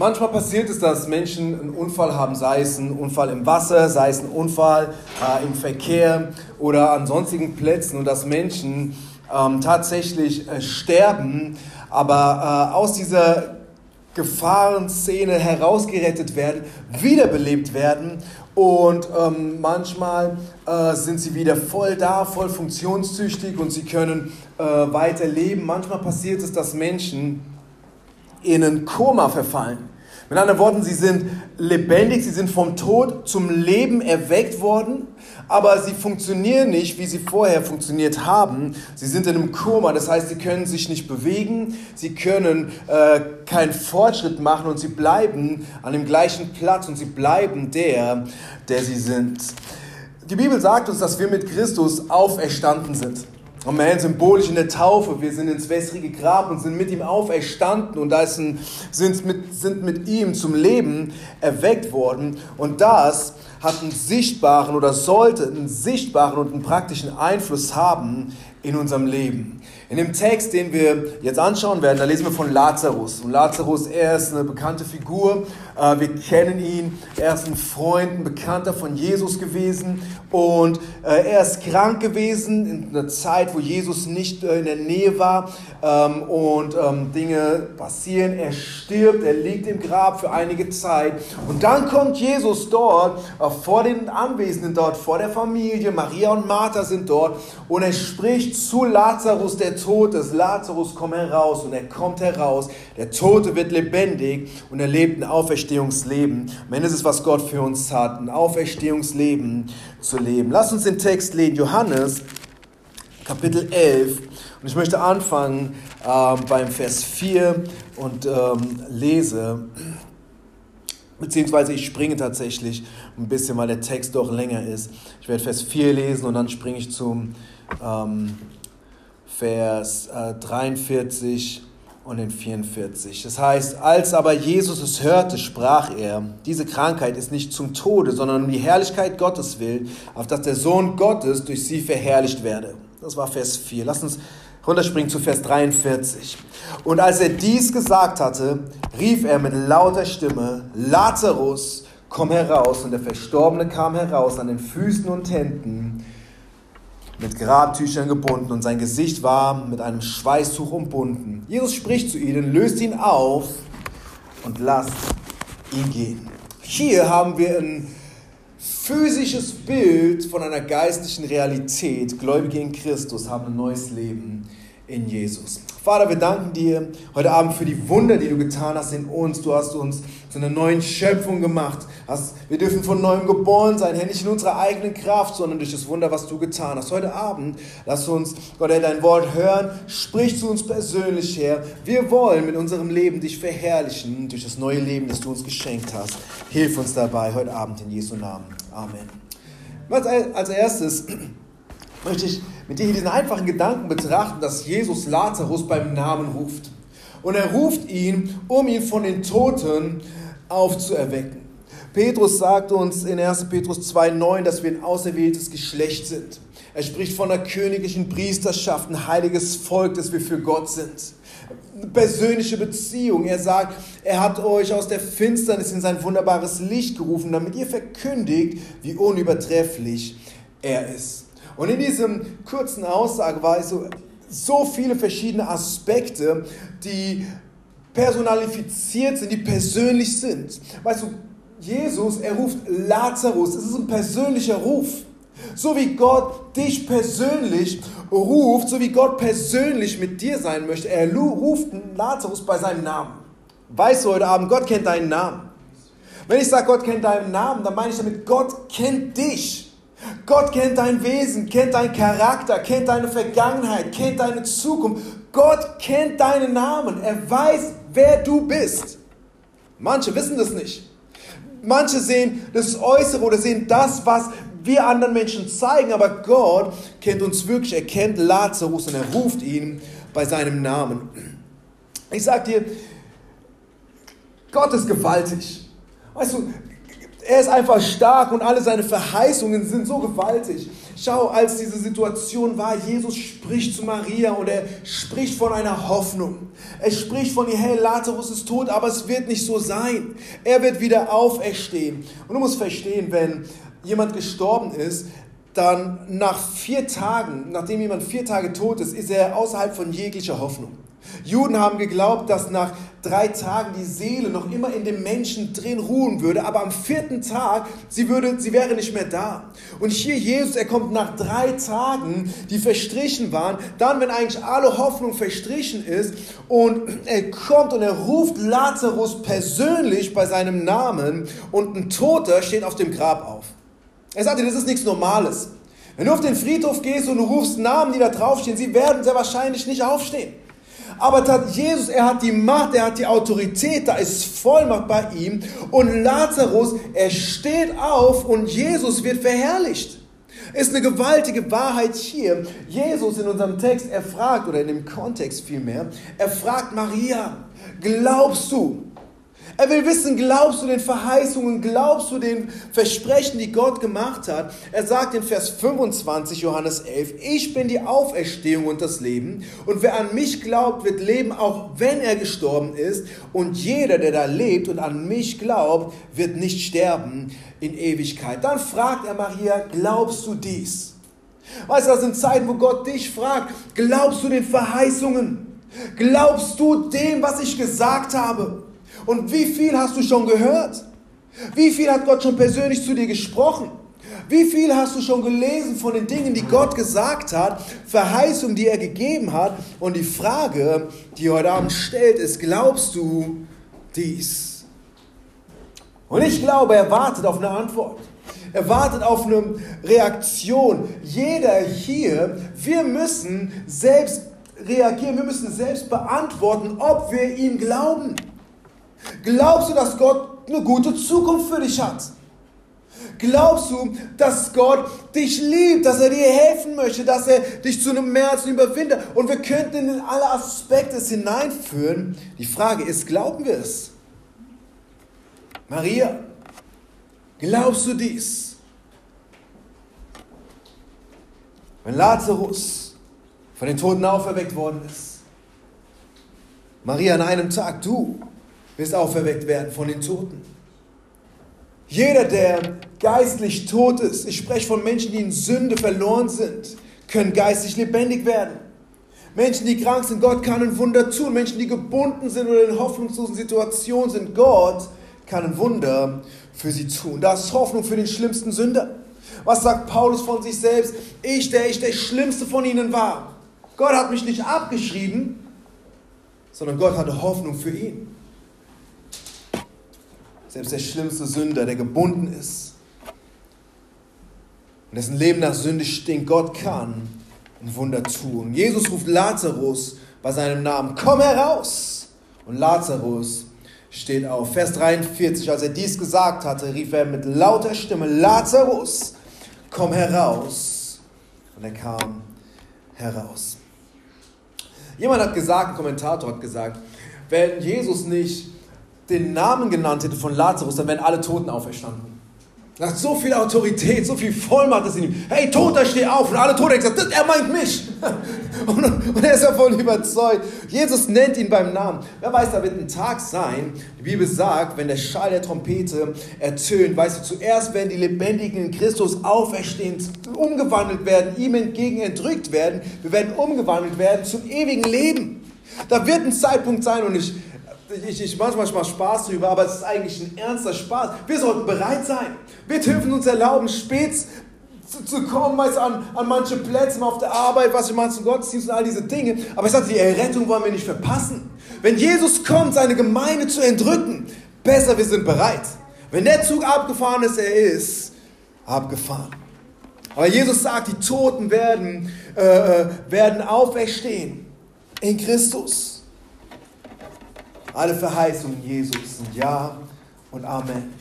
Manchmal passiert es, dass Menschen einen Unfall haben, sei es ein Unfall im Wasser, sei es ein Unfall im Verkehr oder an sonstigen Plätzen und dass Menschen tatsächlich sterben, aber aus dieser Gefahrenszene herausgerettet werden, wiederbelebt werden und manchmal sind sie wieder voll da, voll funktionstüchtig und sie können weiterleben. Manchmal passiert es, dass Menschen in ein Koma verfallen. Mit anderen Worten, sie sind lebendig, sie sind vom Tod zum Leben erweckt worden, aber sie funktionieren nicht, wie sie vorher funktioniert haben. Sie sind in einem Koma, das heißt, sie können sich nicht bewegen, sie können keinen Fortschritt machen und sie bleiben an dem gleichen Platz und sie bleiben der sie sind. Die Bibel sagt uns, dass wir mit Christus auferstanden sind. Amen, symbolisch in der Taufe, wir sind ins wässrige Grab und sind mit ihm auferstanden und sind mit ihm zum Leben erweckt worden und das hat einen sichtbaren oder sollte einen sichtbaren und einen praktischen Einfluss haben in unserem Leben. In dem Text, den wir jetzt anschauen werden, da lesen wir von Lazarus. Und Lazarus, er ist eine bekannte Figur. Wir kennen ihn. Er ist ein Freund, ein Bekannter von Jesus gewesen. Und er ist krank gewesen in einer Zeit, wo Jesus nicht in der Nähe war. Und Dinge passieren. Er stirbt, er liegt im Grab für einige Zeit. Und dann kommt Jesus dort, vor den Anwesenden dort, vor der Familie. Maria und Martha sind dort. Und er spricht zu Lazarus, der tot ist. Lazarus, komm heraus. Und er kommt heraus. Der Tote wird lebendig und er lebt ein Auferstehungsleben. Am Ende ist es, was Gott für uns hat, ein Auferstehungsleben zu leben. Lass uns den Text lesen, Johannes, Kapitel 11. Und ich möchte anfangen beim Vers 4 und lese, beziehungsweise ich springe tatsächlich ein bisschen, weil der Text doch länger ist. Ich werde Vers 4 lesen und dann springe ich zum Vers 43 und den 44. Das heißt, als aber Jesus es hörte, sprach er, diese Krankheit ist nicht zum Tode, sondern um die Herrlichkeit Gottes willen, auf dass der Sohn Gottes durch sie verherrlicht werde. Das war Vers 4. Lass uns runterspringen zu Vers 43. Und als er dies gesagt hatte, rief er mit lauter Stimme, Lazarus, komm heraus. Und der Verstorbene kam heraus an den Füßen und Händen, mit Grabtüchern gebunden und sein Gesicht war mit einem Schweißtuch umbunden. Jesus spricht zu ihnen, löst ihn auf und lasst ihn gehen. Hier haben wir ein physisches Bild von einer geistlichen Realität. Gläubige in Christus haben ein neues Leben in Jesus. Vater, wir danken dir heute Abend für die Wunder, die du getan hast in uns. Du hast uns zu einer neuen Schöpfung gemacht. Wir dürfen von neuem geboren sein, Herr, nicht in unserer eigenen Kraft, sondern durch das Wunder, was du getan hast. Heute Abend, lass uns, Gott, Herr, dein Wort hören. Sprich zu uns persönlich, Herr. Wir wollen mit unserem Leben dich verherrlichen durch das neue Leben, das du uns geschenkt hast. Hilf uns dabei heute Abend in Jesu Namen. Amen. Als erstes möchte ich mit dir diesen einfachen Gedanken betrachten, dass Jesus Lazarus beim Namen ruft. Und er ruft ihn, um ihn von den Toten aufzuerwecken. Petrus sagt uns in 1. Petrus 2,9, dass wir ein auserwähltes Geschlecht sind. Er spricht von einer königlichen Priesterschaft, ein heiliges Volk, das wir für Gott sind. Eine persönliche Beziehung. Er sagt, er hat euch aus der Finsternis in sein wunderbares Licht gerufen, damit ihr verkündigt, wie unübertrefflich er ist. Und in diesem kurzen Aussage war es so viele verschiedene Aspekte, die personalifiziert sind, die persönlich sind. Weißt du, Jesus, er ruft Lazarus, es ist ein persönlicher Ruf. So wie Gott dich persönlich ruft, so wie Gott persönlich mit dir sein möchte, er ruft Lazarus bei seinem Namen. Weißt du heute Abend, Gott kennt deinen Namen. Wenn ich sage, Gott kennt deinen Namen, dann meine ich damit, Gott kennt dich. Gott kennt dein Wesen, kennt deinen Charakter, kennt deine Vergangenheit, kennt deine Zukunft. Gott kennt deinen Namen. Er weiß, wer du bist. Manche wissen das nicht. Manche sehen das Äußere oder sehen das, was wir anderen Menschen zeigen. Aber Gott kennt uns wirklich. Er kennt Lazarus und er ruft ihn bei seinem Namen. Ich sag dir, Gott ist gewaltig. Weißt du, er ist einfach stark und alle seine Verheißungen sind so gewaltig. schau, als diese Situation war, Jesus spricht zu Maria und er spricht von einer Hoffnung. Er spricht von ihr, hey, Lazarus ist tot, aber es wird nicht so sein. Er wird wieder auferstehen. Und du musst verstehen, wenn jemand gestorben ist, dann nach 4 Tagen, nachdem jemand 4 Tage tot ist, ist er außerhalb von jeglicher Hoffnung. Juden haben geglaubt, dass nach 3 Tagen die Seele noch immer in dem Menschen drin ruhen würde, aber am 4. Tag, sie wäre nicht mehr da. Und hier Jesus, er kommt nach 3 Tagen, die verstrichen waren, dann, wenn eigentlich alle Hoffnung verstrichen ist, und er kommt und er ruft Lazarus persönlich bei seinem Namen und ein Toter steht auf dem Grab auf. Er sagte, das ist nichts Normales. Wenn du auf den Friedhof gehst und du rufst Namen, die da draufstehen, sie werden sehr wahrscheinlich nicht aufstehen. Aber Jesus, er hat die Macht, er hat die Autorität, da ist Vollmacht bei ihm. Und Lazarus, er steht auf und Jesus wird verherrlicht. Ist eine gewaltige Wahrheit hier. Jesus in unserem Text, er fragt, oder in dem Kontext vielmehr, er fragt Maria, glaubst du? Er will wissen, glaubst du den Verheißungen, glaubst du den Versprechen, die Gott gemacht hat? Er sagt in Vers 25, Johannes 11, ich bin die Auferstehung und das Leben. Und wer an mich glaubt, wird leben, auch wenn er gestorben ist. Und jeder, der da lebt und an mich glaubt, wird nicht sterben in Ewigkeit. Dann fragt er Maria, glaubst du dies? Weißt du, das sind Zeiten, wo Gott dich fragt, glaubst du den Verheißungen? Glaubst du dem, was ich gesagt habe? Und wie viel hast du schon gehört? Wie viel hat Gott schon persönlich zu dir gesprochen? Wie viel hast du schon gelesen von den Dingen, die Gott gesagt hat, Verheißungen, die er gegeben hat? Und die Frage, die heute Abend stellt, ist, glaubst du dies? Und ich glaube, er wartet auf eine Antwort. Er wartet auf eine Reaktion. Jeder hier, wir müssen selbst reagieren, wir müssen selbst beantworten, ob wir ihm glauben. Glaubst du, dass Gott eine gute Zukunft für dich hat? Glaubst du, dass Gott dich liebt, dass er dir helfen möchte, dass er dich zu einem mehr als einem Überwinder? Und wir könnten in alle Aspekte es hineinführen. Die Frage ist, glauben wir es? Maria, glaubst du dies? Wenn Lazarus von den Toten auferweckt worden ist, Maria an einem Tag, du wirst auferweckt werden von den Toten. Jeder, der geistlich tot ist, ich spreche von Menschen, die in Sünde verloren sind, können geistlich lebendig werden. Menschen, die krank sind, Gott kann ein Wunder tun. Menschen, die gebunden sind oder in hoffnungslosen Situationen sind, Gott kann ein Wunder für sie tun. Das ist Hoffnung für den schlimmsten Sünder. Was sagt Paulus von sich selbst? Ich, der schlimmste von ihnen war. Gott hat mich nicht abgeschrieben, sondern Gott hatte Hoffnung für ihn. Selbst der schlimmste Sünder, der gebunden ist und dessen Leben nach Sünde stinkt, Gott kann ein Wunder tun. Jesus ruft Lazarus bei seinem Namen, komm heraus! Und Lazarus steht auf. Vers 43, als er dies gesagt hatte, rief er mit lauter Stimme, Lazarus, komm heraus! Und er kam heraus. Jemand hat gesagt, ein Kommentator hat gesagt, wenn Jesus nicht den Namen genannt hätte von Lazarus, dann wären alle Toten auferstanden. Er hat so viel Autorität, so viel Vollmacht ist in ihm. Hey, Toter, steh auf! Und alle Toten haben gesagt, er meint mich! Und er ist davon überzeugt. Jesus nennt ihn beim Namen. Wer weiß, da wird ein Tag sein, die Bibel sagt, wenn der Schall der Trompete ertönt, weißt du, zuerst werden die Lebendigen in Christus auferstehend umgewandelt werden, ihm entgegen entrückt werden. Wir werden umgewandelt werden zum ewigen Leben. Da wird ein Zeitpunkt sein und ich manchmal mache Spaß drüber, aber es ist eigentlich ein ernster Spaß. Wir sollten bereit sein. Wir dürfen uns erlauben, spät zu kommen, weißt du, an manche Plätze auf der Arbeit, was ich mache zum Gottesdienst und all diese Dinge. Aber ich sage, die Errettung wollen wir nicht verpassen. Wenn Jesus kommt, seine Gemeinde zu entrücken, besser, wir sind bereit. Wenn der Zug abgefahren ist, er ist abgefahren. Aber Jesus sagt, die Toten werden auferstehen in Christus. Alle Verheißungen Jesus sind Ja und Amen.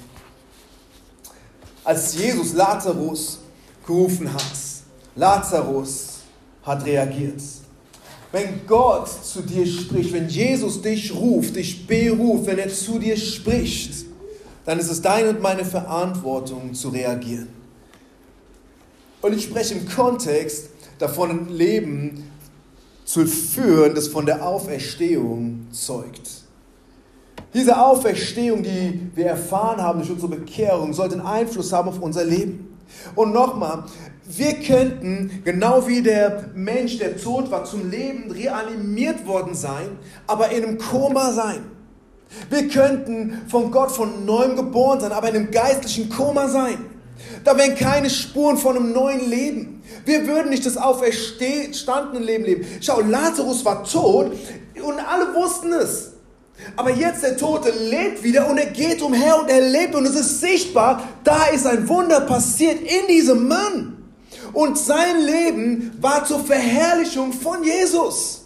Als Jesus Lazarus gerufen hat, Lazarus hat reagiert. Wenn Gott zu dir spricht, wenn Jesus dich ruft, dich beruft, wenn er zu dir spricht, dann ist es deine und meine Verantwortung zu reagieren. Und ich spreche im Kontext davon, ein Leben zu führen, das von der Auferstehung zeugt. Diese Auferstehung, die wir erfahren haben durch unsere Bekehrung, sollte einen Einfluss haben auf unser Leben. Und nochmal, wir könnten, genau wie der Mensch, der tot war, zum Leben reanimiert worden sein, aber in einem Koma sein. Wir könnten von Gott von neuem geboren sein, aber in einem geistlichen Koma sein. Da wären keine Spuren von einem neuen Leben. Wir würden nicht das auferstandene Leben leben. Schau, Lazarus war tot und alle wussten es. Aber jetzt der Tote lebt wieder und er geht umher und er lebt und es ist sichtbar, da ist ein Wunder passiert in diesem Mann. Und sein Leben war zur Verherrlichung von Jesus.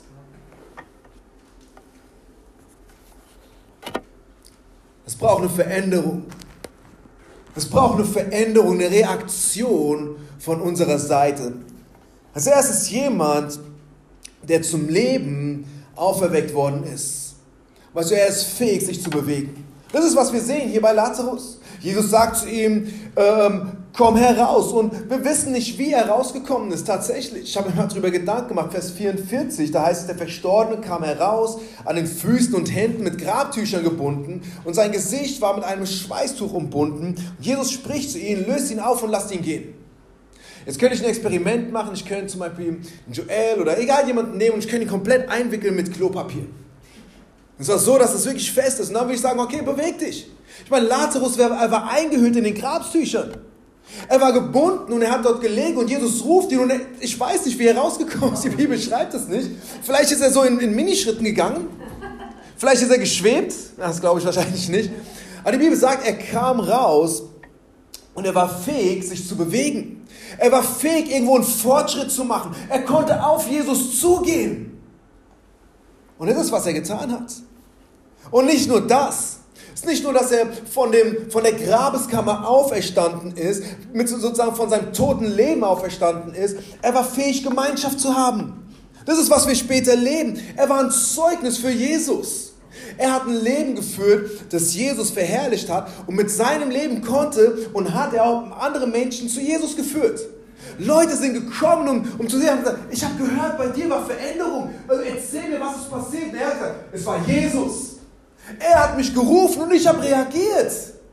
Es braucht eine Veränderung. Es braucht eine Veränderung, eine Reaktion von unserer Seite. Als erstes jemand, der zum Leben auferweckt worden ist. Weißt du, er ist fähig, sich zu bewegen. Das ist, was wir sehen hier bei Lazarus. Jesus sagt zu ihm, komm heraus. Und wir wissen nicht, wie er rausgekommen ist tatsächlich. Ich habe mir mal darüber Gedanken gemacht, Vers 44, da heißt es, der Verstorbene kam heraus, an den Füßen und Händen mit Grabtüchern gebunden und sein Gesicht war mit einem Schweißtuch umbunden. Und Jesus spricht zu ihnen, löst ihn auf und lasst ihn gehen. Jetzt könnte ich ein Experiment machen, ich könnte zum Beispiel Joel oder egal jemanden nehmen und ich könnte ihn komplett einwickeln mit Klopapier. Es war so, dass es wirklich fest ist. Und dann würde ich sagen, okay, beweg dich. Ich meine, Lazarus war eingehüllt in den Grabstüchern. Er war gebunden und er hat dort gelegen und Jesus ruft ihn und ich weiß nicht, wie er rausgekommen ist. Die Bibel schreibt es nicht. Vielleicht ist er so in Minischritten gegangen. Vielleicht ist er geschwebt. Das glaube ich wahrscheinlich nicht. Aber die Bibel sagt, er kam raus und er war fähig, sich zu bewegen. Er war fähig, irgendwo einen Fortschritt zu machen. Er konnte auf Jesus zugehen. Und das ist, was er getan hat. Und nicht nur das. Es ist nicht nur, dass er von der Grabeskammer auferstanden ist, sozusagen von seinem toten Leben auferstanden ist. Er war fähig, Gemeinschaft zu haben. Das ist, was wir später leben. Er war ein Zeugnis für Jesus. Er hat ein Leben geführt, das Jesus verherrlicht hat. Und mit seinem Leben konnte und hat er auch andere Menschen zu Jesus geführt. Leute sind gekommen, um zu sehen, haben gesagt, ich habe gehört, bei dir war Veränderung. Also erzähl mir, was ist passiert. Und er hat gesagt, es war Jesus. Er hat mich gerufen und ich habe reagiert.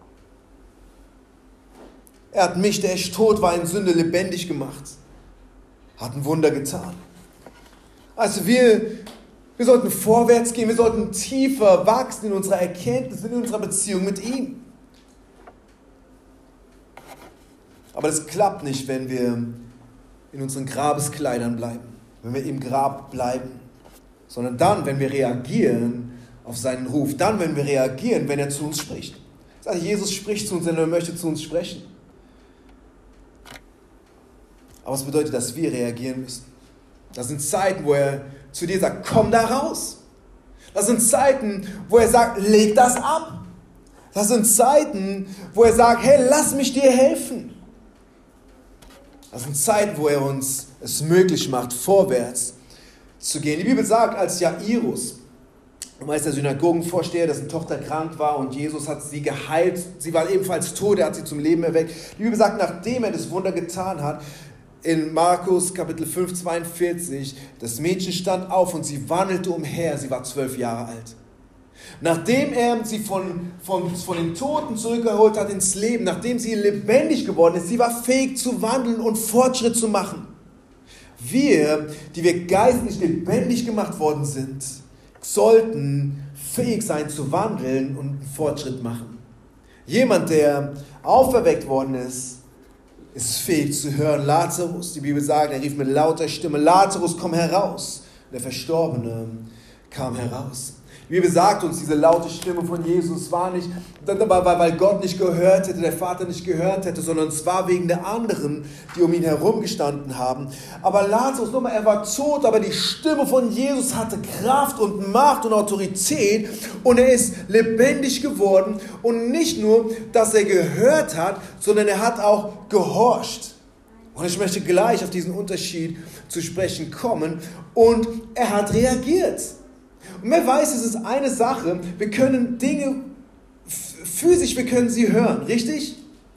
Er hat mich, der echt tot war in Sünde, lebendig gemacht. Hat ein Wunder getan. Also wir sollten vorwärts gehen, wir sollten tiefer wachsen in unserer Erkenntnis, in unserer Beziehung mit ihm. Aber das klappt nicht, wenn wir in unseren Grabeskleidern bleiben, wenn wir im Grab bleiben, sondern dann, wenn wir reagieren auf seinen Ruf, dann, wenn wir reagieren, wenn er zu uns spricht. Das heißt, Jesus spricht zu uns, wenn er möchte zu uns sprechen. Aber es bedeutet, dass wir reagieren müssen. Das sind Zeiten, wo er zu dir sagt, komm da raus. Das sind Zeiten, wo er sagt, leg das ab. Das sind Zeiten, wo er sagt, hey, lass mich dir helfen. Das sind Zeiten, wo er uns es möglich macht, vorwärts zu gehen. Die Bibel sagt, als Jairus, der Synagogenvorsteher, dessen Tochter krank war und Jesus hat sie geheilt, sie war ebenfalls tot, er hat sie zum Leben erweckt. Die Bibel sagt, nachdem er das Wunder getan hat, in Markus Kapitel 5, 42, das Mädchen stand auf und sie wandelte umher, sie war 12 Jahre alt. Nachdem er sie von den Toten zurückgeholt hat ins Leben, nachdem sie lebendig geworden ist, sie war fähig zu wandeln und Fortschritt zu machen. Wir, die wir geistlich lebendig gemacht worden sind, sollten fähig sein zu wandeln und einen Fortschritt machen. Jemand, der auferweckt worden ist fähig zu hören. Lazarus, die Bibel sagt, er rief mit lauter Stimme, Lazarus, komm heraus. Der Verstorbene kam heraus. Die Bibel sagt uns, diese laute Stimme von Jesus war nicht, weil Gott nicht gehört hätte, der Vater nicht gehört hätte, sondern es war wegen der anderen, die um ihn herum gestanden haben. Aber Lazarus, nochmal, er war tot, aber die Stimme von Jesus hatte Kraft und Macht und Autorität und er ist lebendig geworden. Und nicht nur, dass er gehört hat, sondern er hat auch gehorcht. Und ich möchte gleich auf diesen Unterschied zu sprechen kommen. Und er hat reagiert. Und wer weiß, es ist eine Sache, wir können Dinge physisch, wir können sie hören, richtig?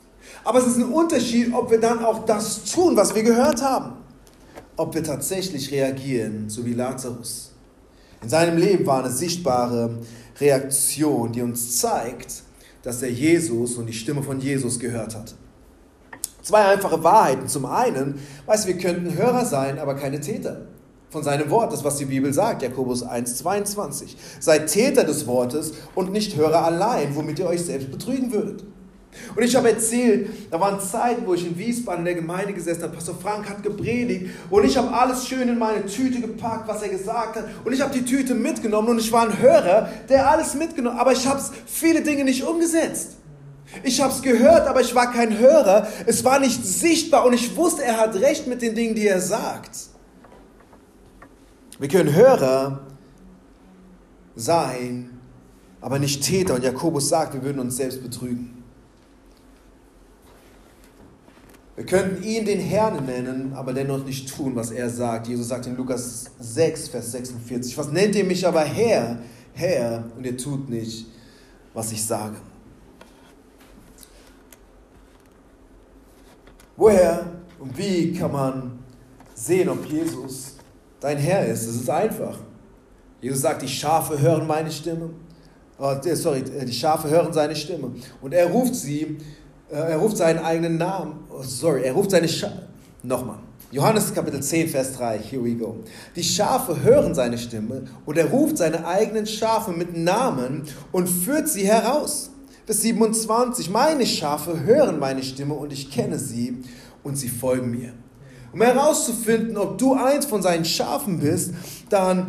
Aber es ist ein Unterschied, ob wir dann auch das tun, was wir gehört haben. Ob wir tatsächlich reagieren, so wie Lazarus. In seinem Leben war eine sichtbare Reaktion, die uns zeigt, dass er Jesus und die Stimme von Jesus gehört hat. 2 einfache Wahrheiten. Zum einen, wir könnten Hörer sein, aber keine Täter von seinem Wort. Das, was die Bibel sagt, Jakobus 1,22. Seid Täter des Wortes und nicht Hörer allein, womit ihr euch selbst betrügen würdet. Und ich habe erzählt, da waren Zeiten, wo ich in Wiesbaden in der Gemeinde gesessen habe, Pastor Frank hat gepredigt und ich habe alles schön in meine Tüte gepackt, was er gesagt hat, und ich habe die Tüte mitgenommen und ich war ein Hörer, der alles mitgenommen hat, aber ich habe viele Dinge nicht umgesetzt. Ich habe es gehört, aber ich war kein Hörer, es war nicht sichtbar und ich wusste, er hat recht mit den Dingen, die er sagt. Wir können Hörer sein, aber nicht Täter, und Jakobus sagt, wir würden uns selbst betrügen. Wir könnten ihn den Herrn nennen, aber dennoch nicht tun, was er sagt. Jesus sagt in Lukas 6, Vers 46, was nennt ihr mich aber Herr, Herr, und ihr tut nicht, was ich sage. Woher und wie kann man sehen, ob Jesus dein Herr ist? Es ist einfach. Jesus sagt, die Schafe hören meine Stimme. Die Schafe hören seine Stimme. Und er ruft seinen eigenen Namen. Er ruft seine Schafe. Nochmal. Johannes Kapitel 10, Vers 3. Here we go. Die Schafe hören seine Stimme und er ruft seine eigenen Schafe mit Namen und führt sie heraus. Vers 27. Meine Schafe hören meine Stimme und ich kenne sie und sie folgen mir. Um herauszufinden, ob du eins von seinen Schafen bist, dann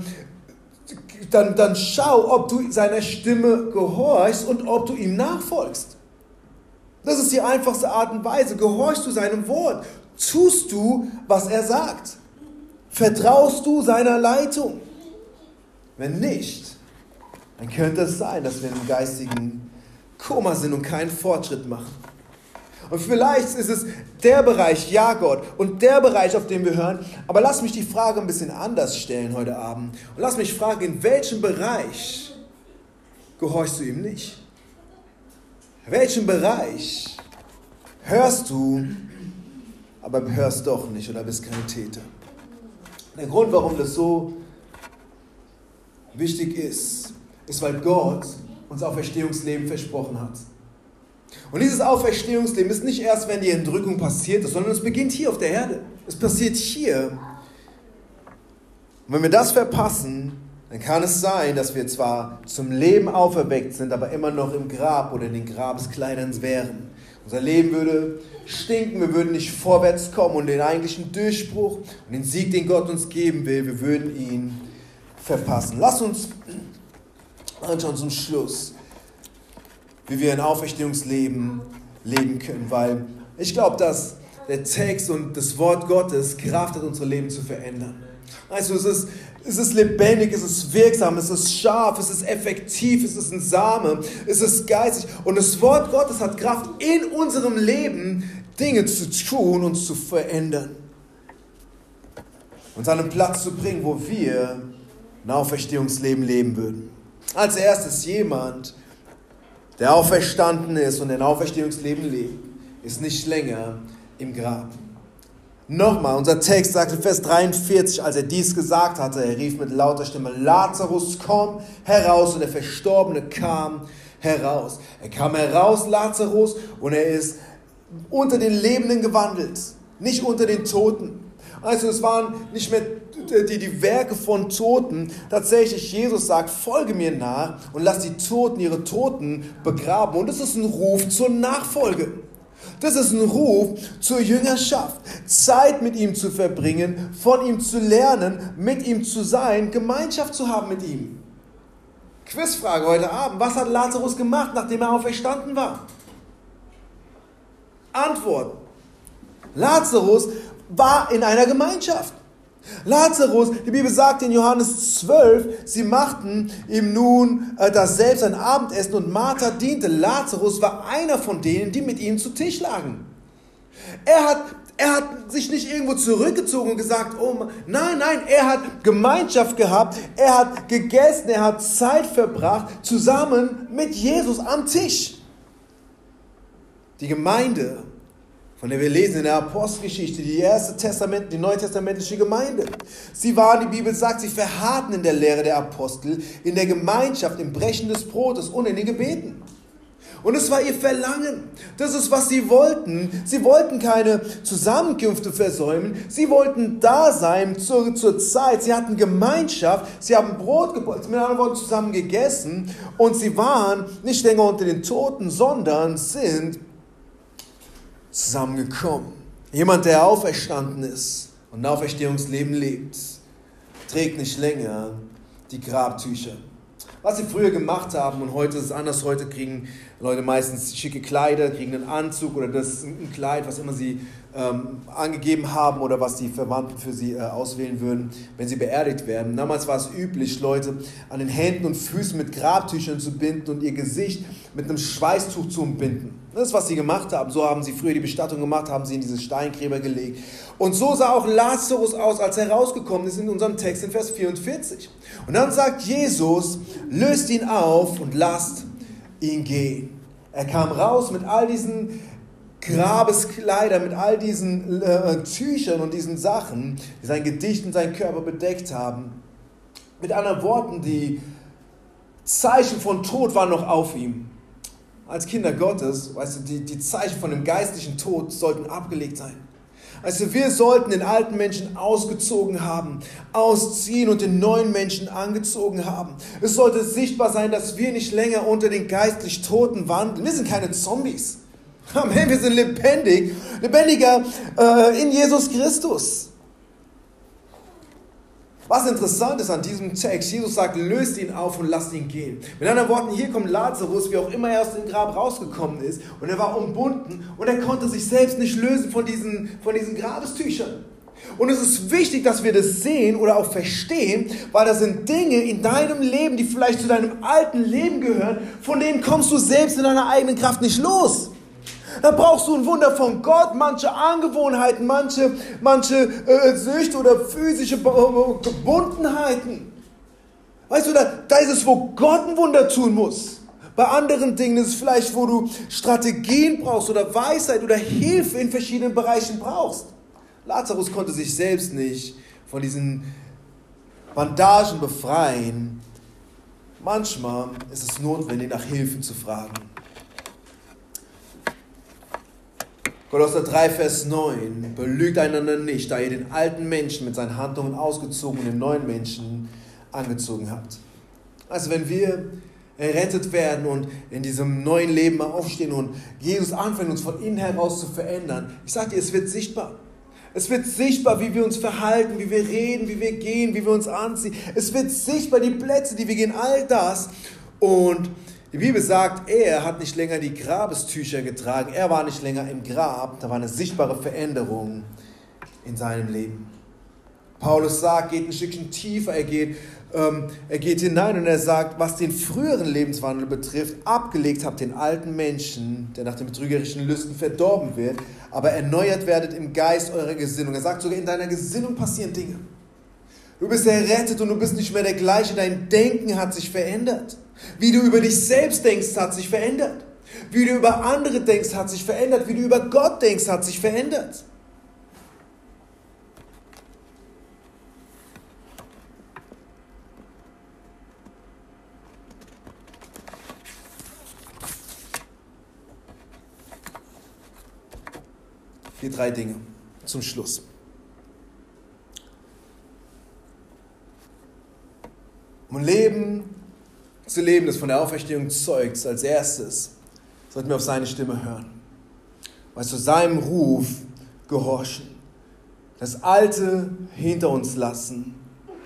schau, ob du seiner Stimme gehorchst und ob du ihm nachfolgst. Das ist die einfachste Art und Weise. Gehorchst du seinem Wort? Tust du, was er sagt? Vertraust du seiner Leitung? Wenn nicht, dann könnte es sein, dass wir im geistigen Koma sind und keinen Fortschritt machen. Und vielleicht ist es der Bereich, ja Gott, und der Bereich, auf den wir hören. Aber lass mich die Frage ein bisschen anders stellen heute Abend. Und lass mich fragen, in welchem Bereich gehorchst du ihm nicht? In welchem Bereich hörst du, aber hörst doch nicht oder bist kein Täter? Der Grund, warum das so wichtig ist, weil Gott uns Auferstehungsleben versprochen hat. Und dieses Auferstehungsleben ist nicht erst, wenn die Entrückung passiert ist, sondern es beginnt hier auf der Erde. Es passiert hier. Und wenn wir das verpassen, dann kann es sein, dass wir zwar zum Leben auferweckt sind, aber immer noch im Grab oder in den Grabeskleidern wären. Unser Leben würde stinken, wir würden nicht vorwärts kommen und den eigentlichen Durchbruch und den Sieg, den Gott uns geben will, wir würden ihn verpassen. Lass uns anschauen zum Schluss, wie wir ein Auferstehungsleben leben können, weil ich glaube, dass der Text und das Wort Gottes Kraft hat, unsere Leben zu verändern. Also es ist lebendig, es ist wirksam, es ist scharf, es ist effektiv, es ist ein Same, es ist geistig. Und das Wort Gottes hat Kraft, in unserem Leben Dinge zu tun und zu verändern. Uns an einen Platz zu bringen, wo wir ein Auferstehungsleben leben würden. Als erstes jemand, der auferstanden ist und ein Auferstehungsleben lebt, ist nicht länger im Grab. Nochmal, unser Text sagt in Vers 43, als er dies gesagt hatte, er rief mit lauter Stimme, Lazarus, komm heraus. Und der Verstorbene kam heraus. Er kam heraus, Lazarus, und er ist unter den Lebenden gewandelt, nicht unter den Toten. Also es waren nicht mehr die Werke von Toten. Tatsächlich, Jesus sagt, folge mir nach und lass die Toten ihre Toten begraben. Und das ist ein Ruf zur Nachfolge. Das ist ein Ruf zur Jüngerschaft. Zeit mit ihm zu verbringen, von ihm zu lernen, mit ihm zu sein, Gemeinschaft zu haben mit ihm. Quizfrage heute Abend. Was hat Lazarus gemacht, nachdem er auferstanden war? Antwort. Lazarus war in einer Gemeinschaft. Lazarus, die Bibel sagt in Johannes 12, sie machten ihm nun daselbst ein Abendessen und Martha diente. Lazarus war einer von denen, die mit ihm zu Tisch lagen. Er hat sich nicht irgendwo zurückgezogen und gesagt, oh, nein, er hat Gemeinschaft gehabt, er hat gegessen, er hat Zeit verbracht, zusammen mit Jesus am Tisch. Die Gemeinde von der wir lesen in der Apostelgeschichte, die neutestamentliche Gemeinde. Sie waren, die Bibel sagt, sie verharrten in der Lehre der Apostel, in der Gemeinschaft, im Brechen des Brotes und in den Gebeten. Und es war ihr Verlangen. Das ist, was sie wollten. Sie wollten keine Zusammenkünfte versäumen. Sie wollten da sein zur Zeit. Sie hatten Gemeinschaft. Sie haben Brot gebracht, mit anderen Worten zusammen gegessen. Und sie waren nicht länger unter den Toten, sondern sind zusammengekommen. Jemand, der auferstanden ist und ein Auferstehungsleben lebt, trägt nicht länger die Grabtücher. Was sie früher gemacht haben, und heute ist es anders, heute kriegen Leute meistens schicke Kleider, kriegen einen Anzug oder ein Kleid, was immer sie angegeben haben oder was die Verwandten für sie auswählen würden, wenn sie beerdigt werden. Damals war es üblich, Leute an den Händen und Füßen mit Grabtüchern zu binden und ihr Gesicht mit einem Schweißtuch zu umbinden. Das ist, was sie gemacht haben. So haben sie früher die Bestattung gemacht, haben sie in diese Steingräber gelegt. Und so sah auch Lazarus aus, als er rausgekommen ist in unserem Text in Vers 44. Und dann sagt Jesus, löst ihn auf und lasst ihn gehen. Er kam raus mit all diesen Grabeskleidern, mit all diesen Tüchern und diesen Sachen, die sein Gesicht und seinen Körper bedeckt haben. Mit anderen Worten, die Zeichen von Tod waren noch auf ihm. Als Kinder Gottes, weißt du, die Zeichen von dem geistlichen Tod sollten abgelegt sein. Also wir sollten den alten Menschen ausgezogen haben, ausziehen und den neuen Menschen angezogen haben. Es sollte sichtbar sein, dass wir nicht länger unter den geistlich Toten wandeln. Wir sind keine Zombies. Amen, wir sind lebendiger in Jesus Christus. Was interessant ist an diesem Text, Jesus sagt, löst ihn auf und lasst ihn gehen. Mit anderen Worten, hier kommt Lazarus, wie auch immer er aus dem Grab rausgekommen ist, und er war umbunden und er konnte sich selbst nicht lösen von diesen Grabestüchern. Und es ist wichtig, dass wir das sehen oder auch verstehen, weil das sind Dinge in deinem Leben, die vielleicht zu deinem alten Leben gehören, von denen kommst du selbst in deiner eigenen Kraft nicht los. Da brauchst du ein Wunder von Gott, manche Angewohnheiten, manche Süchte oder physische Gebundenheiten. Weißt du, da ist es, wo Gott ein Wunder tun muss. Bei anderen Dingen ist es vielleicht, wo du Strategien brauchst oder Weisheit oder Hilfe in verschiedenen Bereichen brauchst. Lazarus konnte sich selbst nicht von diesen Bandagen befreien. Manchmal ist es notwendig, nach Hilfe zu fragen. Kolosser 3, Vers 9, belügt einander nicht, da ihr den alten Menschen mit seinen Handlungen ausgezogen und den neuen Menschen angezogen habt. Also wenn wir errettet werden und in diesem neuen Leben aufstehen und Jesus anfängt, uns von innen heraus zu verändern, ich sage dir, es wird sichtbar. Es wird sichtbar, wie wir uns verhalten, wie wir reden, wie wir gehen, wie wir uns anziehen. Es wird sichtbar, die Plätze, die wir gehen, all das. Und die Bibel sagt, er hat nicht länger die Grabestücher getragen, er war nicht länger im Grab, da war eine sichtbare Veränderung in seinem Leben. Paulus sagt, geht ein Stückchen tiefer, er geht hinein und er sagt, was den früheren Lebenswandel betrifft, abgelegt habt den alten Menschen, der nach den betrügerischen Lüsten verdorben wird, aber erneuert werdet im Geist eurer Gesinnung. Er sagt sogar, in deiner Gesinnung passieren Dinge. Du bist errettet und du bist nicht mehr der gleiche, dein Denken hat sich verändert. Wie du über dich selbst denkst, hat sich verändert. Wie du über andere denkst, hat sich verändert. Wie du über Gott denkst, hat sich verändert. Hier 3 Dinge zum Schluss. Um Leben zu leben, das von der Auferstehung zeugt, als erstes sollten wir auf seine Stimme hören. Weißt du, seinem Ruf gehorchen. Das Alte hinter uns lassen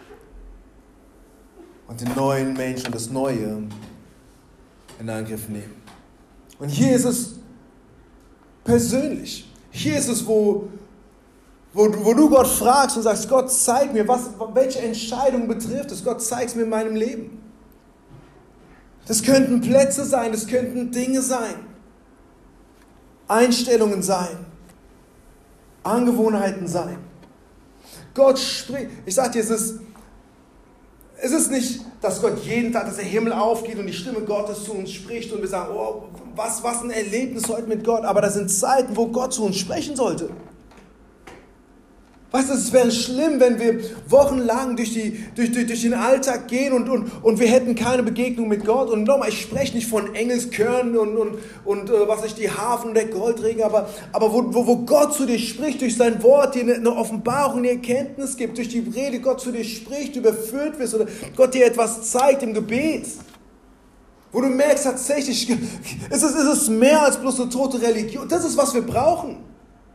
und den neuen Menschen, das Neue in Angriff nehmen. Und hier ist es persönlich. Hier ist es, wo du Gott fragst und sagst, Gott, zeig mir, welche Entscheidung betrifft es. Gott, zeig es mir in meinem Leben. Das könnten Plätze sein, das könnten Dinge sein, Einstellungen sein, Angewohnheiten sein. Gott spricht. Ich sage dir, es ist nicht dass Gott jeden Tag, dass der Himmel aufgeht und die Stimme Gottes zu uns spricht und wir sagen, oh, was ein Erlebnis heute mit Gott. Aber das sind Zeiten, wo Gott zu uns sprechen sollte. Weißt du, es wäre schlimm, wenn wir wochenlang durch den Alltag gehen und wir hätten keine Begegnung mit Gott. Und nochmal, ich spreche nicht von Engelskören und was ich die Harfen und der Goldregen, aber wo Gott zu dir spricht, durch sein Wort, dir eine Offenbarung, eine Erkenntnis gibt, durch die Rede Gott zu dir spricht, du überführt wirst oder Gott dir etwas zeigt im Gebet. Wo du merkst tatsächlich, es ist mehr als bloß eine tote Religion. Das ist, was wir brauchen.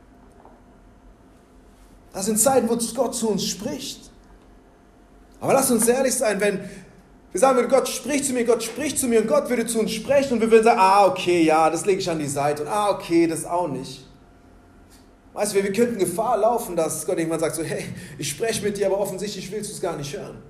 Das sind Zeiten, wo Gott zu uns spricht. Aber lass uns ehrlich sein, wenn wir sagen würden, Gott spricht zu mir und Gott würde zu uns sprechen und wir würden sagen, okay, ja, das lege ich an die Seite und okay, das auch nicht. Weißt du, wir könnten Gefahr laufen, dass Gott irgendwann sagt so, hey, ich spreche mit dir, aber offensichtlich willst du es gar nicht hören.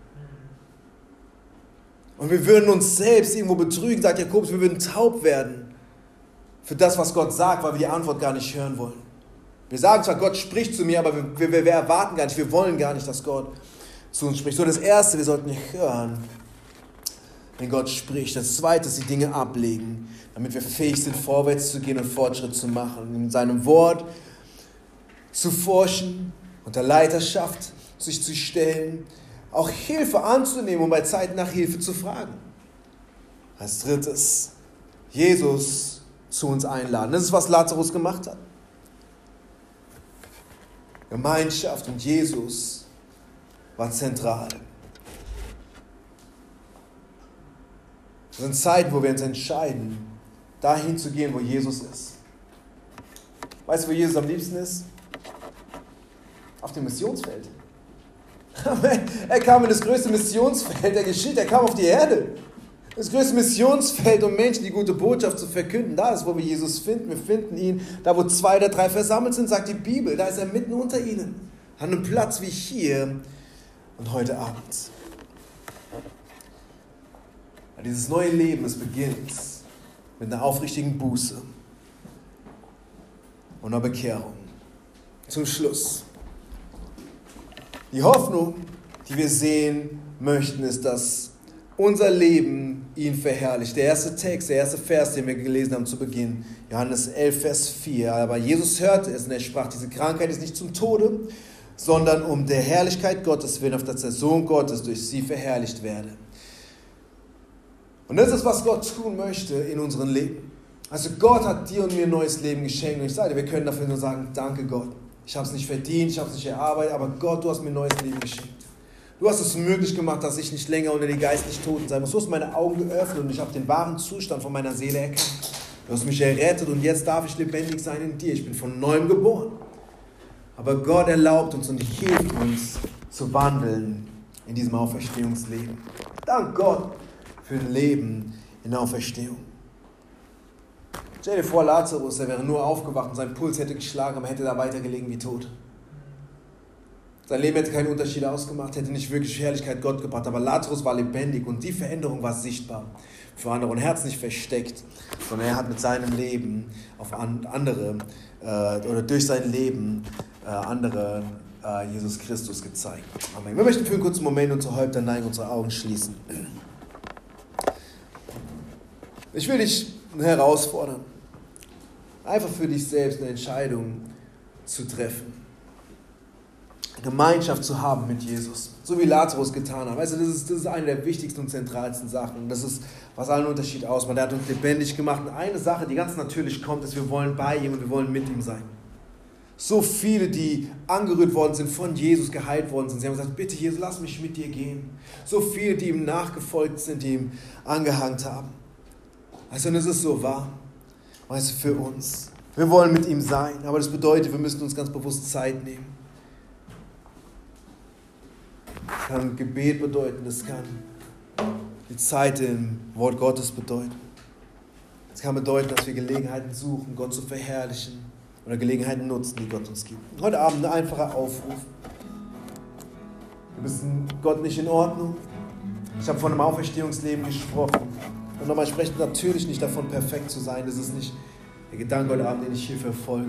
Und wir würden uns selbst irgendwo betrügen, sagt Jakobus, wir würden taub werden für das, was Gott sagt, weil wir die Antwort gar nicht hören wollen. Wir sagen zwar, Gott spricht zu mir, aber wir erwarten gar nicht, wir wollen gar nicht, dass Gott zu uns spricht. So, das Erste, wir sollten hören, wenn Gott spricht. Das Zweite ist, die Dinge ablegen, damit wir fähig sind, vorwärts zu gehen und Fortschritt zu machen. In seinem Wort zu forschen, unter Leiterschaft sich zu stellen, auch Hilfe anzunehmen und bei Zeiten nach Hilfe zu fragen. Als Drittes, Jesus zu uns einladen. Das ist, was Lazarus gemacht hat. Gemeinschaft und Jesus war zentral. Das sind Zeiten, wo wir uns entscheiden, dahin zu gehen, wo Jesus ist. Weißt du, wo Jesus am liebsten ist? Auf dem Missionsfeld. Er kam in das größte Missionsfeld der Geschichte, er kam auf die Erde. Das größte Missionsfeld, um Menschen die gute Botschaft zu verkünden. Da ist, wo wir Jesus finden. Wir finden ihn, da wo 2 oder 3 versammelt sind, sagt die Bibel. Da ist er mitten unter ihnen. An einem Platz wie hier und heute Abend. Dieses neue Leben, es beginnt mit einer aufrichtigen Buße und einer Bekehrung. Zum Schluss. Die Hoffnung, die wir sehen möchten, ist, dass unser Leben ihn verherrlicht. Der erste Text, der erste Vers, den wir gelesen haben zu Beginn, Johannes 11, Vers 4. Aber Jesus hörte es und er sprach, diese Krankheit ist nicht zum Tode, sondern um der Herrlichkeit Gottes willen, auf dass der Sohn Gottes durch sie verherrlicht werde. Und das ist, was Gott tun möchte in unserem Leben. Also Gott hat dir und mir ein neues Leben geschenkt. Und ich sage dir, wir können dafür nur sagen, danke Gott. Ich habe es nicht verdient, ich habe es nicht erarbeitet, aber Gott, du hast mir ein neues Leben geschenkt. Du hast es möglich gemacht, dass ich nicht länger unter die geistlich Toten sein muss. Du hast meine Augen geöffnet und ich habe den wahren Zustand von meiner Seele erkannt. Du hast mich errettet und jetzt darf ich lebendig sein in dir. Ich bin von neuem geboren. Aber Gott erlaubt uns und hilft uns zu wandeln in diesem Auferstehungsleben. Dank Gott für ein Leben in der Auferstehung. Stell dir vor, Lazarus, er wäre nur aufgewacht und sein Puls hätte geschlagen, aber hätte da weitergelegen wie tot. Sein Leben hätte keinen Unterschied ausgemacht, hätte nicht wirklich Herrlichkeit Gott gebracht, aber Lazarus war lebendig und die Veränderung war sichtbar für andere und er hat es nicht versteckt, sondern er hat mit seinem Leben auf andere oder durch sein Leben andere Jesus Christus gezeigt. Amen. Wir möchten für einen kurzen Moment unsere Häupter neigen, unsere Augen schließen. Ich will dich herausfordern, einfach für dich selbst eine Entscheidung zu treffen. Gemeinschaft zu haben mit Jesus, so wie Lazarus getan hat. Weißt du, das ist eine der wichtigsten und zentralsten Sachen. Das ist, was allen Unterschied ausmacht. Er hat uns lebendig gemacht. Und eine Sache, die ganz natürlich kommt, ist, wir wollen bei ihm und wir wollen mit ihm sein. So viele, die angerührt worden sind, von Jesus geheilt worden sind. Sie haben gesagt, bitte Jesus, lass mich mit dir gehen. So viele, die ihm nachgefolgt sind, die ihm angehangt haben. Also, und es ist so wahr. Weißt du, für uns. Wir wollen mit ihm sein, aber das bedeutet, wir müssen uns ganz bewusst Zeit nehmen. Das kann Gebet bedeuten, das kann die Zeit im Wort Gottes bedeuten. Es kann bedeuten, dass wir Gelegenheiten suchen, Gott zu verherrlichen oder Gelegenheiten nutzen, die Gott uns gibt. Und heute Abend ein einfacher Aufruf. Wir müssen Gott nicht in Ordnung. Ich habe von einem Auferstehungsleben gesprochen. Und nochmal, ich spreche natürlich nicht davon, perfekt zu sein. Das ist nicht der Gedanke heute Abend, den ich hier verfolge.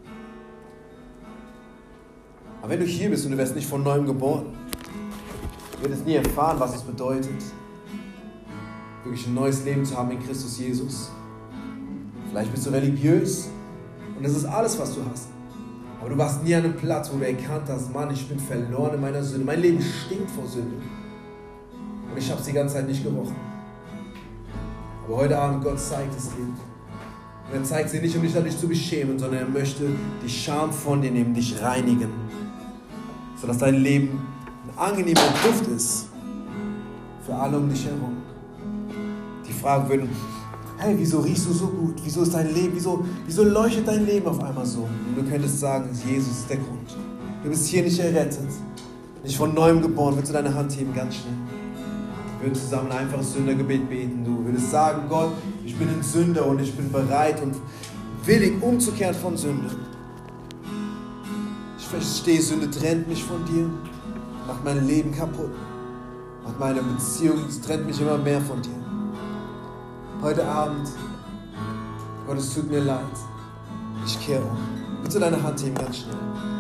Aber wenn du hier bist und du wirst nicht von neuem geboren, wird es nie erfahren, was es bedeutet, wirklich ein neues Leben zu haben in Christus Jesus. Vielleicht bist du religiös und das ist alles, was du hast. Aber du warst nie an einem Platz, wo du erkannt hast, Mann, ich bin verloren in meiner Sünde. Mein Leben stinkt vor Sünde. Und ich habe es die ganze Zeit nicht gerochen. Aber heute Abend, Gott zeigt es dir. Und er zeigt sie nicht, um dich dadurch zu beschämen, sondern er möchte die Scham von dir nehmen, dich reinigen. Sodass dein Leben ein angenehmer Duft ist für alle um dich herum. Die fragen würden, hey, wieso riechst du so gut? Wieso ist dein Leben, wieso leuchtet dein Leben auf einmal so? Und du könntest sagen, Jesus ist der Grund. Du bist hier nicht errettet, nicht von Neuem geboren. Willst du deine Hand heben, ganz schnell? Wir würden zusammen ein einfaches Sündergebet beten. Du würdest sagen, Gott, ich bin ein Sünder und ich bin bereit und willig umzukehren von Sünde. Ich verstehe, Sünde trennt mich von dir, macht mein Leben kaputt, macht meine Beziehung, es trennt mich immer mehr von dir. Heute Abend, Gott, es tut mir leid, ich kehre um. Bitte deine Hand heben, ganz schnell.